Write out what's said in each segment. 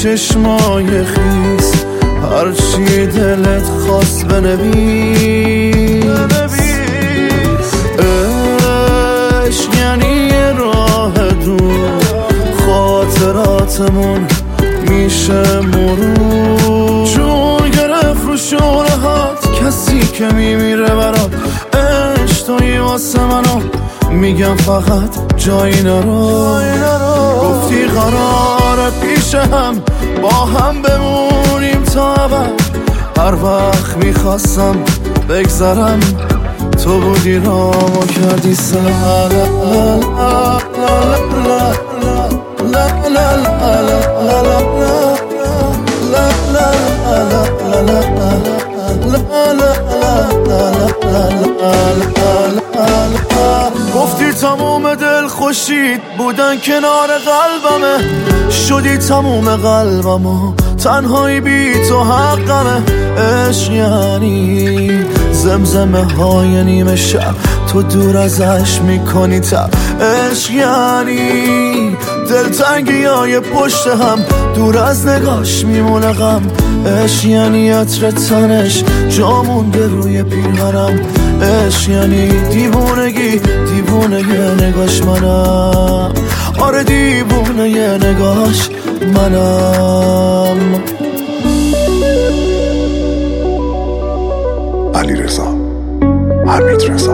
چشمای خیس، هرچی دلت خواست بنویس. عشق یعنی یه راه دور، خاطراتمون میشه مرور. چون گرفت رو شورهات کسی که میمیره برات، عشق تویی واسه منو، میگم فقط جایی نرو. گفتی قراره پیش هم با هم بمونیم تا ابد، هر وقت میخواستم بگذرم تو بودی رامو کردی سر. گفتی تموم دل خوشید بودن کنار قلبمه، شدی تموم قلبمو، تنهایی بی تو حقمه. عشق یعنی زمزمه های نیمه شب تو دور ازش میکنی تب. عشق یعنی دلتنگی های پشت هم دور از نگاش میمونه غم. عشق یعنی عطر تنش جا مونده روی پیرهنم. عشق یعنی دیوونگی، دیوونه یه نگاش منم، آره دیوونه یه نگاش منم. علیرضا حمیدرضا.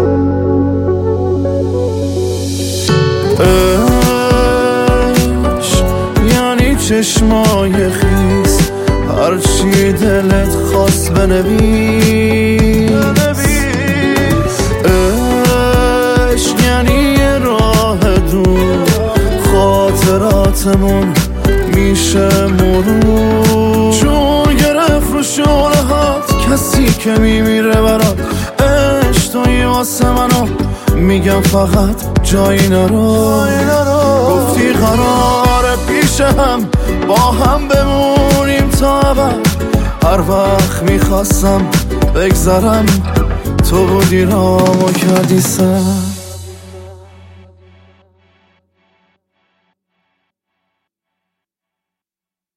عشق یعنی چشمای خیس، هرچی دلت خواست بنویس. عشق یعنی یه راه دور، خاطراتمون میشه مرور. چون گرفت رو شورهات کسی که میمیره برات، عشق تویی واسه منو، میگم فقط جایی نرو. گفتی قراره پیش هم با هم بمونیم تا ابد، هر وقت میخواستم بگذرم تو بودی رامو کردی سر.